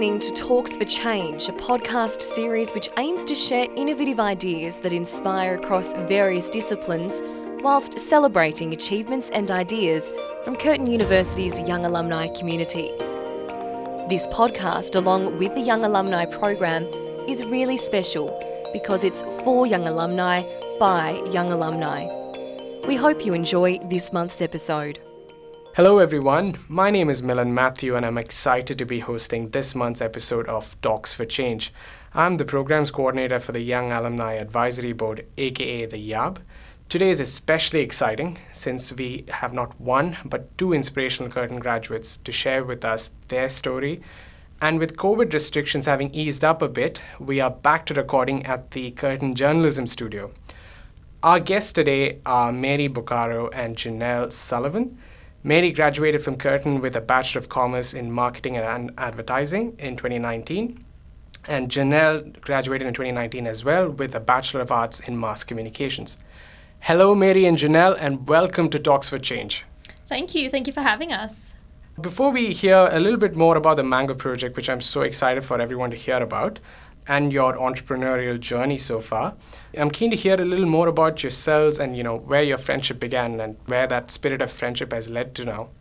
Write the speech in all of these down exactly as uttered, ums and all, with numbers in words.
listening to Talks for Change, a podcast series which aims to share innovative ideas that inspire across various disciplines whilst celebrating achievements and ideas from Curtin University's young alumni community. This podcast, along with the Young Alumni Program, is really special because it's for young alumni by young alumni. We hope you enjoy this month's episode. Hello everyone, my name is Milan Matthew and I'm excited to be hosting this month's episode of Talks for Change. I'm the Programs Coordinator for the Young Alumni Advisory Board, aka the Y A B. Today is especially exciting since we have not one but two inspirational Curtin graduates to share with us their story. And with COVID restrictions having eased up a bit, we are back to recording at the Curtin Journalism Studio. Our guests today are Mary Buccaro and Janelle Sullivan. Mary graduated from Curtin with a Bachelor of Commerce in Marketing and Advertising in twenty nineteen. And Janelle graduated in twenty nineteen as well with a Bachelor of Arts in Mass Communications. Hello, Mary and Janelle, and welcome to Talks for Change. Thank you. Thank you for having us. Before we hear a little bit more about the Mango Project, which I'm so excited for everyone to hear about, and your entrepreneurial journey so far, I'm keen to hear a little more about yourselves and, you know, where your friendship began and where that spirit of friendship has led to now.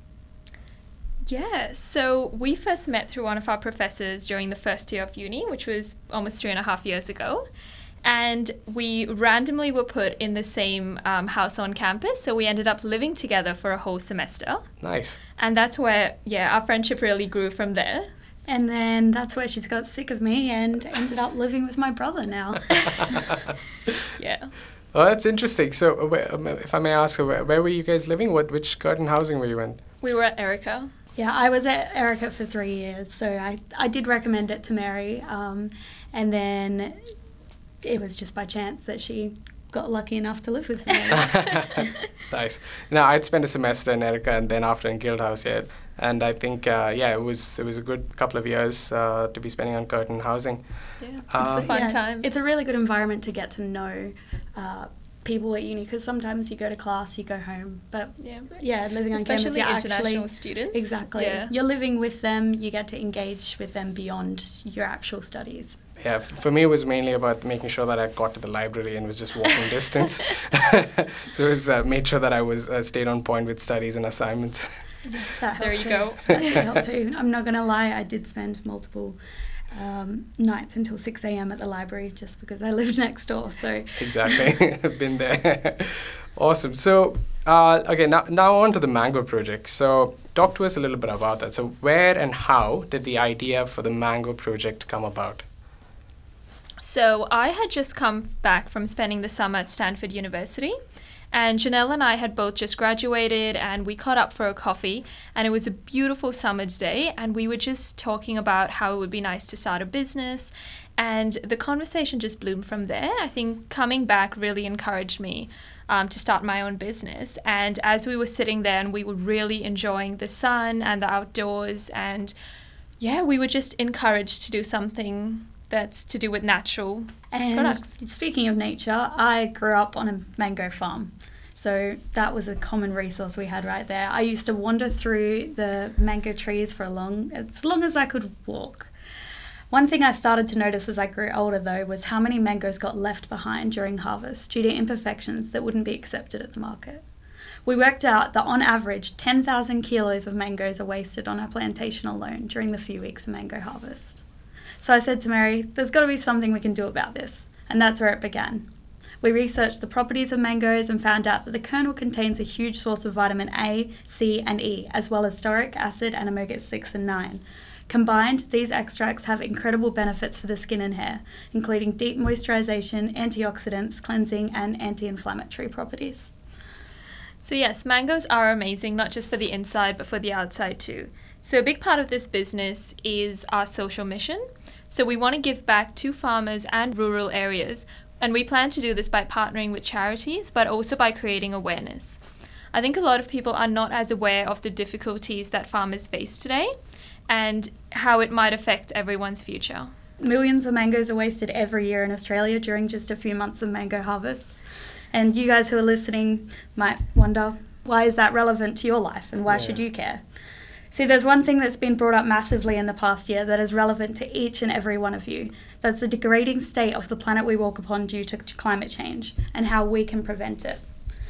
Yeah, so we first met through one of our professors during the first year of uni, which was almost three and a half years ago. And we randomly were put in the same um, house on campus, so we ended up living together for a whole semester. Nice. And that's where, yeah, our friendship really grew from there. And then that's where she's got sick of me and ended up living with my brother now. Yeah. Oh, that's interesting. So, uh, if I may ask, where, where were you guys living? What, which Curtin housing were you in? We were at Erica. Yeah, I was at Erica for three years, so I, I did recommend it to Mary. Um, and then it was just by chance that she got lucky enough to live with me. Nice. Now, I'd spent a semester in Erica and then after in Guildhouse, yeah. And I think, uh, yeah, it was it was a good couple of years uh, to be spending on Curtin housing. Yeah, it's Um, a fun yeah, time. It's a really good environment to get to know uh, people at uni, because sometimes you go to class, you go home, but Yeah. yeah, living on campus, Especially you're international actually, students. exactly, Yeah. you're living with them, you get to engage with them beyond your actual studies. Yeah, f- for me, it was mainly about making sure that I got to the library and was just walking distance. So it was uh, made sure that I was uh, stayed on point with studies and assignments. That There helped you too. go. That did help too. I'm not going to lie, I did spend multiple um, nights until six a.m. at the library just because I lived next door. So Exactly. I've been there. Awesome. So, uh, okay, now, now on to the Mango Project. So talk to us a little bit about that. So where and how did the idea for the Mango Project come about? So I had just come back from spending the summer at Stanford University, and Janelle and I had both just graduated, and we caught up for a coffee, and it was a beautiful summer's day, and we were just talking about how it would be nice to start a business, and the conversation just bloomed from there. I think coming back really encouraged me um, to start my own business, and as we were sitting there and we were really enjoying the sun and the outdoors, and yeah, we were just encouraged to do something that's to do with natural And products. speaking of nature, I grew up on a mango farm. So that was a common resource we had right there. I used to wander through the mango trees for a long, as long as I could walk. One thing I started to notice as I grew older, though, was how many mangoes got left behind during harvest due to imperfections that wouldn't be accepted at the market. We worked out that on average, ten thousand kilos of mangoes are wasted on our plantation alone during the few weeks of mango harvest. So I said to Mary, there's got to be something we can do about this. And that's where it began. We researched the properties of mangoes and found out that the kernel contains a huge source of vitamin A, C and E, as well as stearic acid and omega six and nine. Combined, these extracts have incredible benefits for the skin and hair, including deep moisturization, antioxidants, cleansing and anti-inflammatory properties. So yes, mangoes are amazing, not just for the inside, but for the outside too. So a big part of this business is our social mission. So we want to give back to farmers and rural areas, and we plan to do this by partnering with charities, but also by creating awareness. I think a lot of people are not as aware of the difficulties that farmers face today and how it might affect everyone's future. Millions of mangoes are wasted every year in Australia during just a few months of mango harvests. And you guys who are listening might wonder, why is that relevant to your life and why Yeah. should you care? See, there's one thing that's been brought up massively in the past year that is relevant to each and every one of you. That's the degrading state of the planet we walk upon due to climate change and how we can prevent it.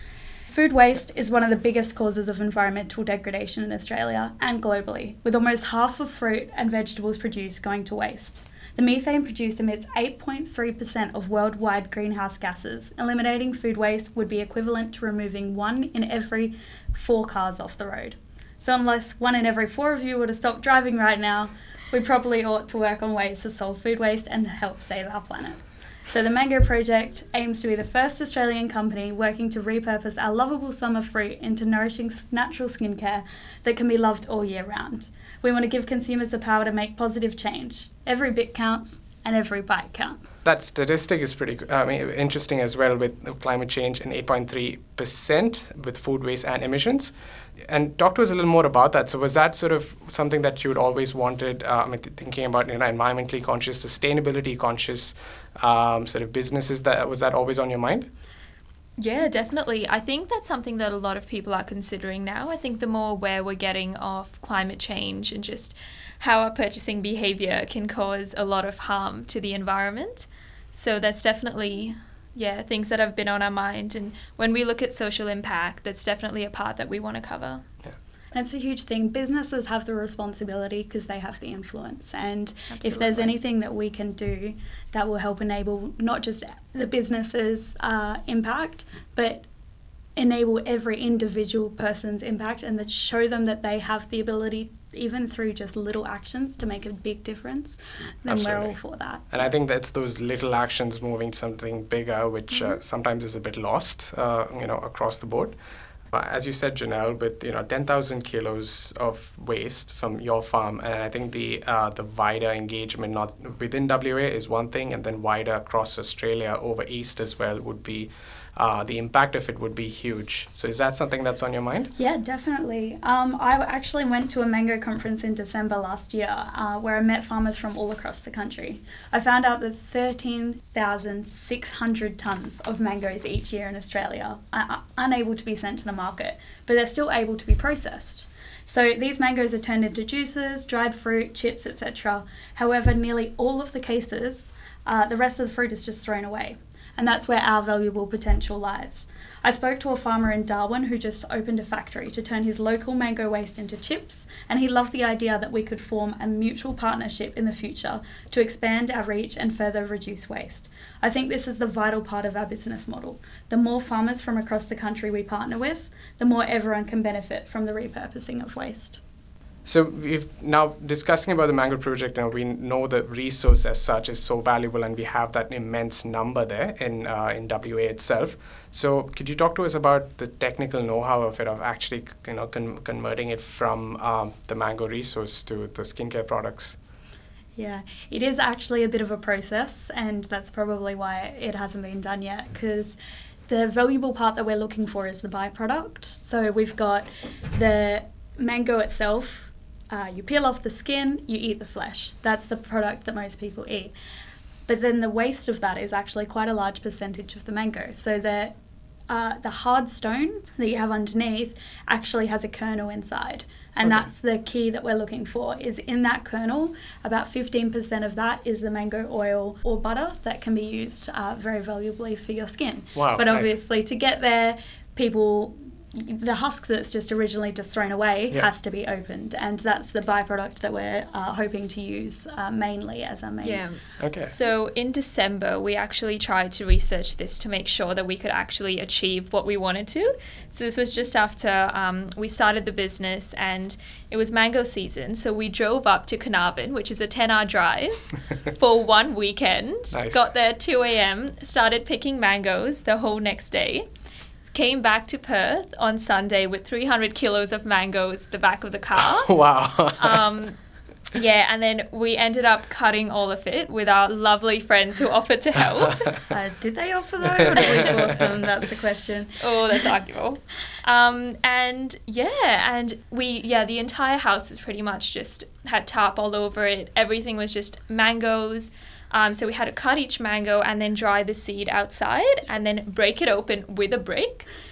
Food waste is one of the biggest causes of environmental degradation in Australia and globally, with almost half of fruit and vegetables produced going to waste. The methane produced emits eight point three percent of worldwide greenhouse gases. Eliminating food waste would be equivalent to removing one in every four cars off the road. So unless one in every four of you were to stop driving right now, we probably ought to work on ways to solve food waste and help save our planet. So the Mango Project aims to be the first Australian company working to repurpose our lovable summer fruit into nourishing natural skincare that can be loved all year round. We want to give consumers the power to make positive change. Every bit counts and every bite counts. That statistic is pretty I mean, interesting as well, with climate change and eight point three percent with food waste and emissions. And talk to us a little more about that. So was that sort of something that you had always wanted, uh, I mean, thinking about, you know, environmentally conscious, sustainability conscious um, sort of businesses, that was that always on your mind? Yeah, definitely. I think that's something that a lot of people are considering now. I think the more aware we're getting of climate change and just how our purchasing behaviour can cause a lot of harm to the environment. So that's definitely, yeah, things that have been on our mind. And when we look at social impact, that's definitely a part that we want to cover. Yeah. And it's a huge thing. Businesses have the responsibility because they have the influence. And Absolutely. If there's anything that we can do that will help enable not just the business's uh, impact, but enable every individual person's impact, and that show them that they have the ability, even through just little actions, to make a big difference, then Absolutely. We're all for that. And I think that's those little actions moving to something bigger, which Mm-hmm. uh, sometimes is a bit lost, uh, you know, across the board. Uh, As you said, Janelle, with you know ten thousand kilos of waste from your farm, and I think the uh, the wider engagement, not within W A, is one thing, and then wider across Australia, over east as well, would be uh, the impact of it would be huge. So is that something that's on your mind? Yeah, definitely. Um, I actually went to a mango conference in December last year uh, where I met farmers from all across the country. I found out that thirteen thousand six hundred tonnes of mangoes each year in Australia are unable to be sent to the market, but they're still able to be processed. So these mangoes are turned into juices, dried fruit, chips, et cetera. However, nearly all of the cases, uh, the rest of the fruit is just thrown away. And that's where our valuable potential lies. I spoke to a farmer in Darwin who just opened a factory to turn his local mango waste into chips, and he loved the idea that we could form a mutual partnership in the future to expand our reach and further reduce waste. I think this is the vital part of our business model. The more farmers from across the country we partner with, the more everyone can benefit from the repurposing of waste. So we've now discussing about the Mango Project. Now we know the resource as such is so valuable, and we have that immense number there in uh, in W A itself. So could you talk to us about the technical know-how of it, of actually you know con- converting it from um, the mango resource to the skincare products? Yeah, it is actually a bit of a process, and that's probably why it hasn't been done yet, because the valuable part that we're looking for is the byproduct. So we've got the mango itself. Uh, you peel off the skin, you eat the flesh. That's the product that most people eat. But then the waste of that is actually quite a large percentage of the mango. So the uh, the hard stone that you have underneath actually has a kernel inside. And Okay. that's the key that we're looking for, is in that kernel, about fifteen percent of that is the mango oil or butter that can be used uh, very valuably for your skin. Wow, But nice. obviously to get there, people... the husk that's just originally just thrown away Yeah. has to be opened, and that's the byproduct that we're uh, hoping to use uh, mainly as our main. Yeah. Okay. So in December, we actually tried to research this to make sure that we could actually achieve what we wanted to. So this was just after um, we started the business, and it was mango season. So we drove up to Carnarvon, which is a ten-hour drive, for one weekend. Nice. Got there at two a.m., started picking mangoes the whole next day. Came back to Perth on Sunday with three hundred kilos of mangoes at the back of the car. Wow. Um, yeah, and then we ended up cutting all of it with our lovely friends who offered to help. Uh, did they offer though, or did we force them? That's the question. Oh, that's arguable. Um, and yeah, and we, yeah, the entire house was pretty much just had tarp all over it. Everything was just mangoes. Um, so we had to cut each mango and then dry the seed outside and then break it open with a brick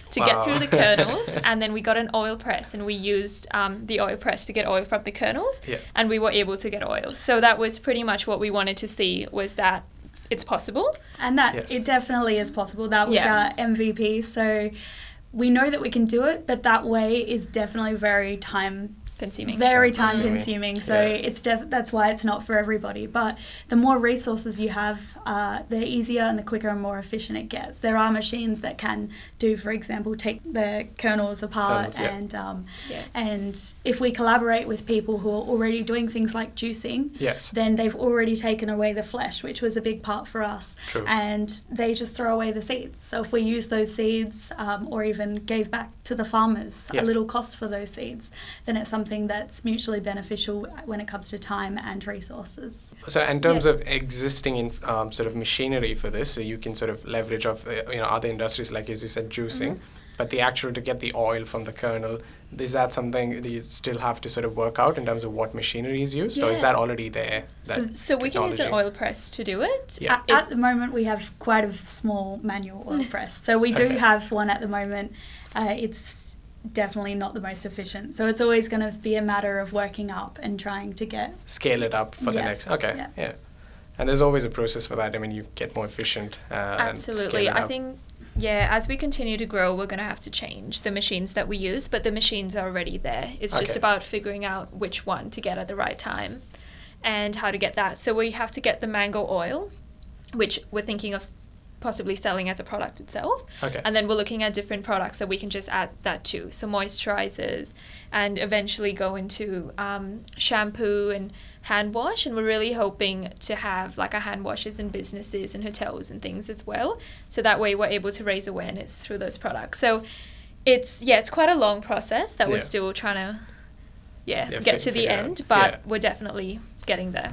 to Wow. get through the kernels, and then we got an oil press, and we used um, the oil press to get oil from the kernels, Yeah. and we were able to get oil. So that was pretty much what we wanted to see, was that it's possible. And that Yes. it definitely is possible. That was Yeah. our M V P. So we know that we can do it, but that way is definitely very time Consuming. very Time time consuming. consuming. So Yeah. it's def- that's why it's not for everybody. But the more resources you have, uh, the easier and the quicker and more efficient it gets. There are machines that can do, for example, take the kernels apart, Kernels, yeah. and um, Yeah. and if we collaborate with people who are already doing things like juicing, Yes. then they've already taken away the flesh, which was a big part for us. True. And they just throw away the seeds. So if we use those seeds, um, or even gave back to the farmers Yes. a little cost for those seeds, then it's something that's mutually beneficial when it comes to time and resources. So in terms Yeah. of existing in, um, sort of machinery for this, so you can sort of leverage off uh, you know other industries, like as you said, juicing, Mm-hmm. but the actual to get the oil from the kernel, is that something that you still have to sort of work out in terms of what machinery is used, or is that Yes. already there? That So we can use an technology? oil press to do it. Yeah. At, at the moment, we have quite a small manual oil press. So we do Okay. have one at the moment. Uh, it's definitely not the most efficient. So it's always going to be a matter of working up and trying to get. Scale it up for the Yes. next. Okay. Yeah. Yeah. And there's always a process for that. I mean, you get more efficient. Uh, And scale Absolutely. it I up. think, yeah, as we continue to grow, we're going to have to change the machines that we use, but the machines are already there. It's just Okay. about figuring out which one to get at the right time and how to get that. So we have to get the mango oil, which we're thinking of possibly selling as a product itself. Okay. And then we're looking at different products that we can just add that to. So moisturizers, and eventually go into um, shampoo and hand wash. And we're really hoping to have like our hand washes in businesses and hotels and things as well. So that way we're able to raise awareness through those products. So it's, yeah, it's quite a long process that we're Yeah. still trying to, yeah, Yeah, get fi- to the figure out. end. But Yeah. we're definitely getting there.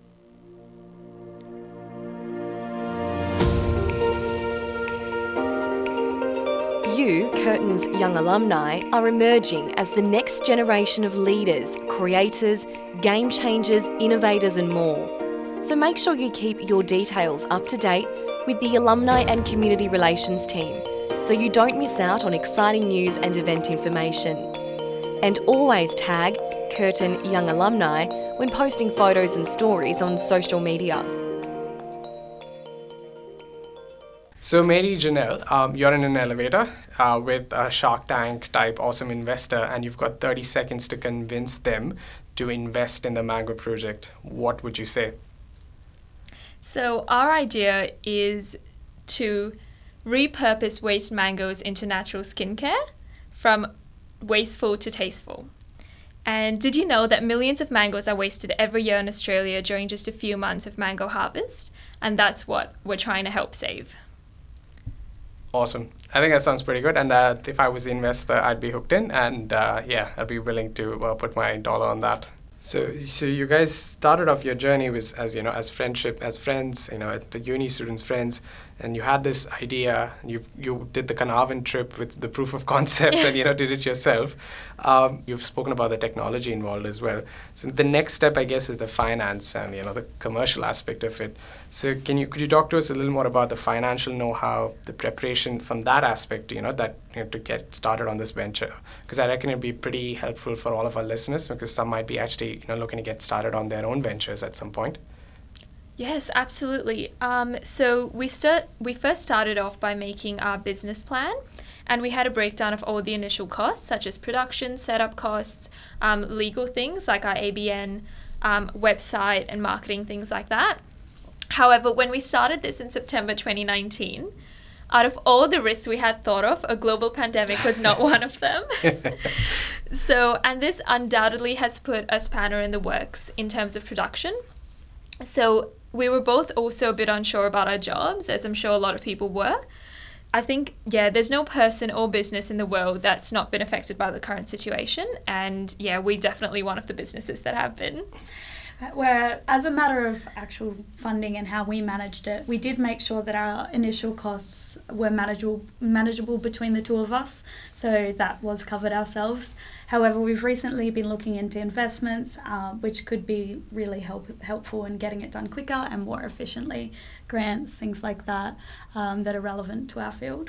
You, Curtin's young alumni, are emerging as the next generation of leaders, creators, game changers, innovators, and more. So make sure you keep your details up to date with the Alumni and Community Relations team so you don't miss out on exciting news and event information. And always tag Curtin Young Alumni when posting photos and stories on social media. So, Mary Janelle, um, you're in an elevator uh, with a Shark Tank type awesome investor, and you've got thirty seconds to convince them to invest in the Mango project. What would you say? So our idea is to repurpose waste mangoes into natural skincare, from wasteful to tasteful. And did you know that millions of mangoes are wasted every year in Australia during just a few months of mango harvest? And that's what we're trying to help save. Awesome. I think that sounds pretty good. And uh, if I was the investor, I'd be hooked in. And uh, yeah, I'd be willing to uh, put my dollar on that. So, so you guys started off your journey was as you know, as friendship, as friends, you know, at the uni students, friends, and you had this idea. You you did the Carnarvon trip with the proof of concept, and you know, did it yourself. Um, you've spoken about the technology involved as well. So the next step, I guess, is the finance and you know the commercial aspect of it. So can you could you talk to us a little more about the financial know-how, the preparation from that aspect, you know, that you know, to get started on this venture? Because I reckon it'd be pretty helpful for all of our listeners, because some might be actually you know looking to get started on their own ventures at some point. Yes, absolutely. Um, so we start. We first started off by making our business plan, and we had a breakdown of all the initial costs, such as production, setup costs, um, legal things like our A B N, um, website, and marketing, things like that. However, when we started this in September twenty nineteen, out of all the risks we had thought of, a global pandemic was not one of them. So, and this undoubtedly has put a spanner in the works in terms of production. So we were both also a bit unsure about our jobs, as I'm sure a lot of people were. I think, yeah, there's no person or business in the world that's not been affected by the current situation. And yeah, we definitely one of the businesses that have been. Where, as a matter of actual funding and how we managed it, we did make sure that our initial costs were manageable, manageable between the two of us, so that was covered ourselves. However, we've recently been looking into investments, uh, which could be really help, helpful in getting it done quicker and more efficiently, grants, things like that, um, that are relevant to our field.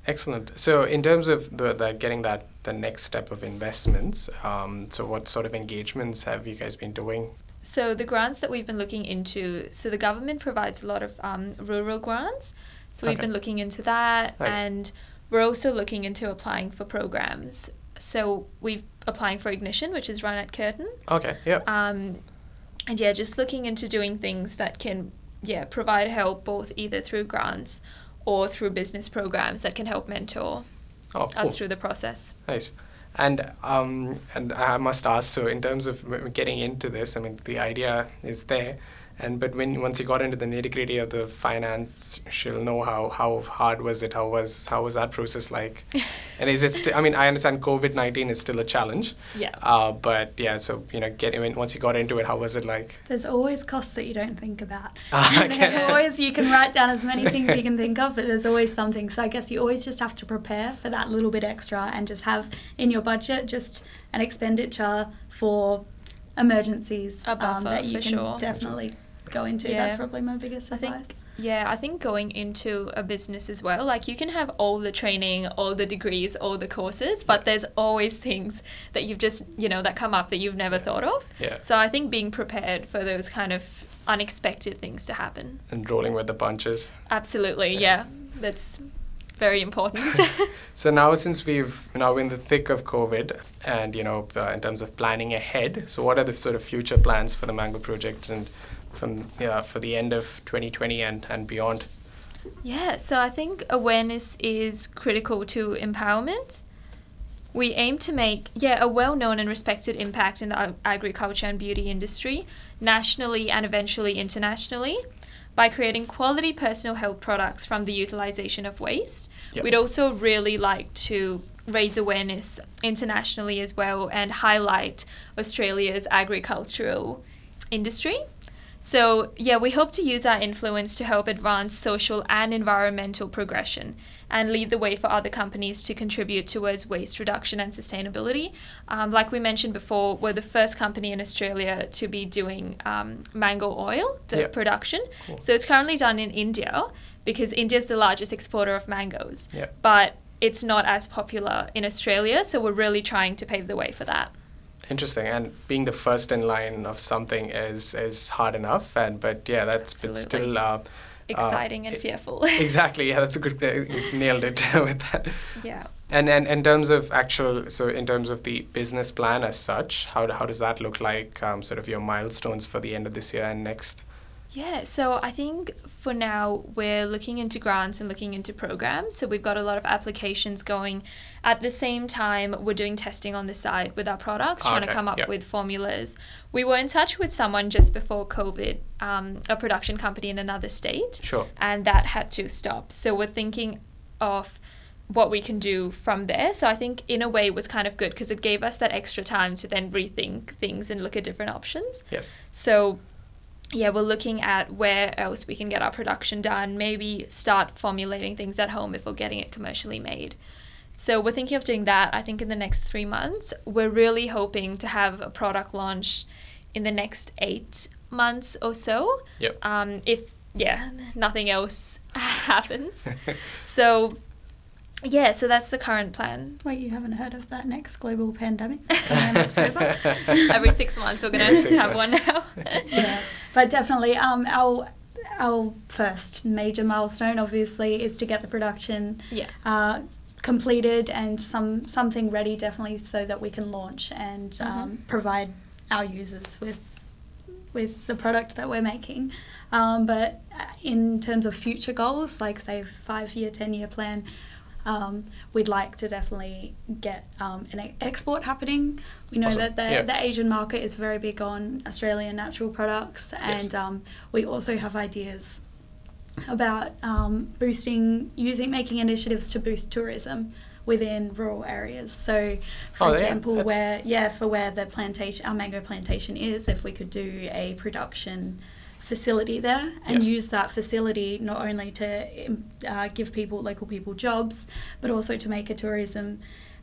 Excellent. So in terms of the, the getting that the next step of investments, um, so what sort of engagements have you guys been doing? So the grants that we've been looking into, so the government provides a lot of um, rural grants. So we've Okay. been looking into that, Nice. and we're also looking into applying for programs. So we've applying for Ignition, which is run at Curtin. Okay, yeah. Um, and yeah, just looking into doing things that can, yeah, provide help both either through grants or through business programs that can help mentor Oh, cool. us through the process. Nice. And um, and I must ask, so in terms of w- getting into this, I mean, the idea is there, and but when once you got into the nitty gritty of the financial know-how, how hard was it? How was how was that process like? And is it still? I mean, I understand COVID nineteen is still a challenge. Yeah. Uh, but yeah, so you know, get I mean, once you got into it, how was it like? There's always costs that you don't think about. Ah, okay. There's always, you can write down as many things you can think of, but there's always something. So I guess you always just have to prepare for that little bit extra and just have in your budget just an expenditure for emergencies A buffer, that you for can sure. definitely go into. Yeah. That's probably my biggest I advice. think, yeah, I think going into a business as well, like you can have all the training, all the degrees, all the courses, but there's always things that you've just, you know, that come up that you've never thought of. Yeah. So I think being prepared for those kind of unexpected things to happen. And rolling with the punches. Absolutely, Yeah. yeah. That's very important. So now, since we've now in the thick of COVID, and you know, uh, in terms of planning ahead, so what are the sort of future plans for the Mango project and from yeah for the end of twenty twenty and and beyond? Yeah, so I think awareness is critical to empowerment. We aim to make, yeah, a well-known and respected impact in the ag- agriculture and beauty industry, nationally and eventually internationally, by creating quality personal health products from the utilization of waste. Yep. We'd also really like to raise awareness internationally as well and highlight Australia's agricultural industry. So, yeah, we hope to use our influence to help advance social and environmental progression and lead the way for other companies to contribute towards waste reduction and sustainability. Um, like we mentioned before, we're the first company in Australia to be doing um, mango oil, the Yeah. production. Cool. So it's currently done in India because India is the largest exporter of mangoes. Yeah. But it's not as popular in Australia, so we're really trying to pave the way for that. Interesting. And being the first in line of something is is hard enough, and but yeah, that's but Absolutely. still. Uh, Exciting uh, and it- fearful. Exactly. Yeah, that's a good. Uh, you nailed it with that. Yeah. And and in terms of actual, so in terms of the business plan as such, how do- how does that look like? Um, sort of your milestones for the end of this year and next. Yeah, so I think for now we're looking into grants and looking into programs. So we've got a lot of applications going. At the same time, we're doing testing on the side with our products, trying Okay, to come up yeah. with formulas. We were in touch with someone just before COVID, um, a production company in another state, Sure. and that had to stop. So we're thinking of what we can do from there. So I think in a way it was kind of good because it gave us that extra time to then rethink things and look at different options. Yes. So yeah, we're looking at where else we can get our production done, maybe start formulating things at home if we're getting it commercially made. So we're thinking of doing that, I think, in the next three months. We're really hoping to have a product launch in the next eight months or so. Yep. Um, if, yeah, nothing else happens. So, yeah, so that's the current plan. Wait, you haven't heard of that next global pandemic in October? Every six months we're going Every to six have months. one now. Yeah, but definitely um, our our first major milestone obviously is to get the production Yeah. uh, completed and some something ready definitely so that we can launch and um, provide our users with with the product that we're making. Um, but in terms of future goals, like say five year, ten year plan, um, we'd like to definitely get um, an e- export happening. We know Awesome. that the, Yeah. the Asian market is very big on Australian natural products, and Yes. um, we also have ideas about um, boosting, using, making initiatives to boost tourism within rural areas. So, for Oh, yeah, example, that's- where yeah, for where the plantation, our mango plantation is, if we could do a production facility there and Yes. use that facility not only to uh, give people, local people, jobs, but also to make a tourism,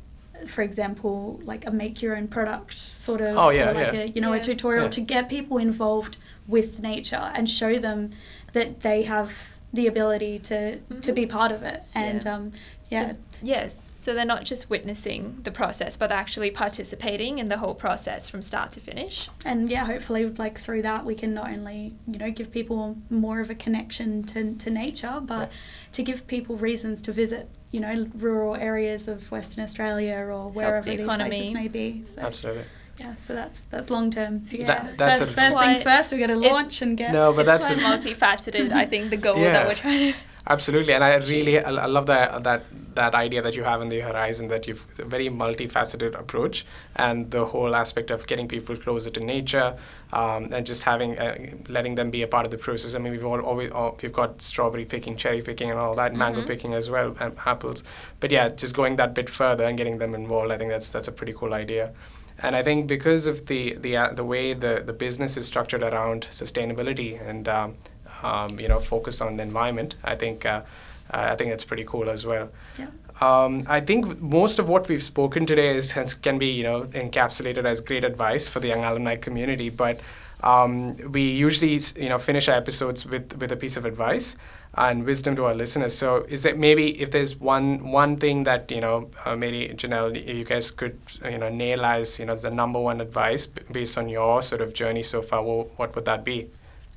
for example, like a make your own product sort of, Oh, yeah, or like yeah. a, you know, Yeah. a tutorial Yeah. to get people involved with nature and show them that they have the ability to, to be part of it, and Yeah. um, Yeah. So, yes. So they're not just witnessing the process, but they're actually participating in the whole process from start to finish. And yeah, hopefully like through that we can not only, you know, give people more of a connection to, to nature, but to give people reasons to visit, you know, rural areas of Western Australia or wherever the these economy. places may be. So, Absolutely. yeah, so that's that's long term. Yeah. That- that's first a- first Quite- things first, we got to it's- launch and get. No, but It's that's quite a- multifaceted, I think, the goal Yeah. that we're trying to... Absolutely, and I really I I love that that that idea that you have in the horizon, that you've a very multifaceted approach, and the whole aspect of getting people closer to nature, um, and just having uh, letting them be a part of the process. I mean, we've all, always all, we've got strawberry picking, cherry picking, and all that, mango picking as well, and apples. But yeah, just going that bit further and getting them involved, I think that's that's a pretty cool idea. And I think because of the the uh, the way the the business is structured around sustainability and um, um, you know, focus on the environment, I think uh, I think it's pretty cool as well. Yeah. Um, I think most of what we've spoken today is has, can be, you know, encapsulated as great advice for the young alumni community. But um, we usually, you know, finish our episodes with with a piece of advice and wisdom to our listeners. So, is it maybe if there's one one thing that, you know, uh, maybe Janelle, you guys could, you know, nail as, you know, the number one advice b- based on your sort of journey so far, well, what would that be?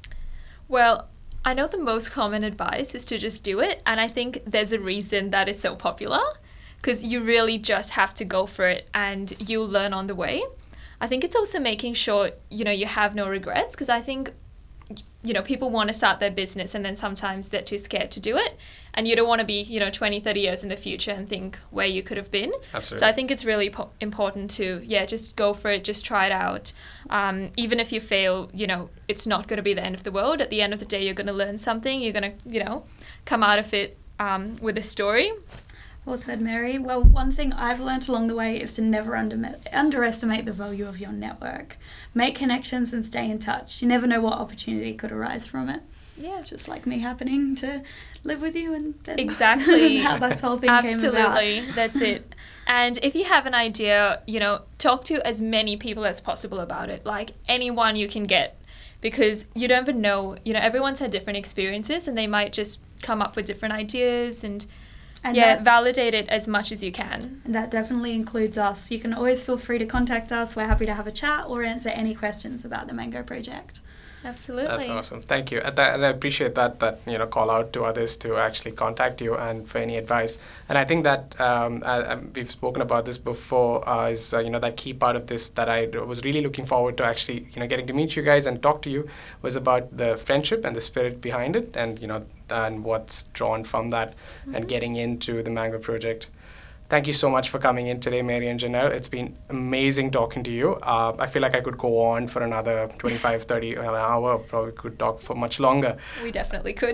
Well, I know the most common advice is to just do it, and I think there's a reason that it's so popular, because you really just have to go for it and you'll learn on the way. I think it's also making sure, you know, you have no regrets, because I think, you know, people want to start their business and then sometimes they're too scared to do it, and you don't want to be, you know, twenty, thirty years in the future and think where you could have been. Absolutely. So I think it's really po- important to, yeah, just go for it, just try it out. Um, even if you fail, you know, it's not going to be the end of the world. At the end of the day, you're going to learn something. You're going to, you know, come out of it um, with a story. Well said, Mary. Well, one thing I've learnt along the way is to never under- underestimate the value of your network. Make connections and stay in touch. You never know what opportunity could arise from it. Yeah. Just like me happening to live with you and then Exactly. how this whole thing Absolutely. came about. That's it. And if you have an idea, you know, talk to as many people as possible about it, like anyone you can get, because you don't even know, you know, everyone's had different experiences and they might just come up with different ideas and, And yeah, that, validate it as much as you can. and that definitely includes us. You can always feel free to contact us. We're happy to have a chat or answer any questions about the Mango Project. Absolutely. That's awesome. Thank you. And, that, and I appreciate that, that, you know, call out to others to actually contact you and for any advice. And I think that um, uh, we've spoken about this before, uh, is, uh, you know, that key part of this that I was really looking forward to actually, you know, getting to meet you guys and talk to you was about the friendship and the spirit behind it and, you know, and what's drawn from that mm-hmm. and getting into the Mango Project. Thank you so much for coming in today, Mary and Janelle. It's been amazing talking to you. Uh, I feel like I could go on for another twenty-five, thirty, an hour. Probably could talk for much longer. We definitely could.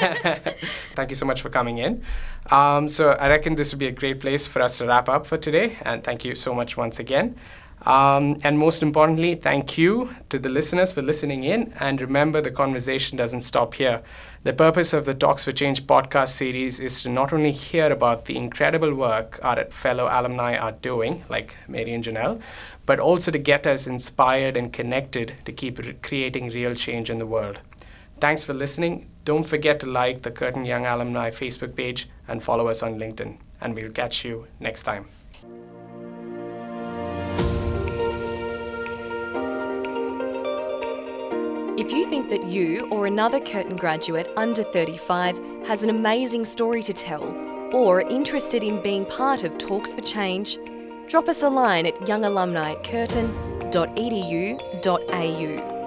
Thank you so much for coming in. Um, so I reckon this would be a great place for us to wrap up for today. And thank you so much once again. Um, and most importantly, thank you to the listeners for listening in. And remember, the conversation doesn't stop here. The purpose of the Talks for Change podcast series is to not only hear about the incredible work our fellow alumni are doing, like Mary and Janelle, but also to get us inspired and connected to keep re- creating real change in the world. Thanks for listening. Don't forget to like the Curtin Young Alumni Facebook page and follow us on LinkedIn. And we'll catch you next time. If you think that you or another Curtin graduate under thirty-five has an amazing story to tell, or interested in being part of Talks for Change, drop us a line at youngalumni at curtin dot e d u dot a u.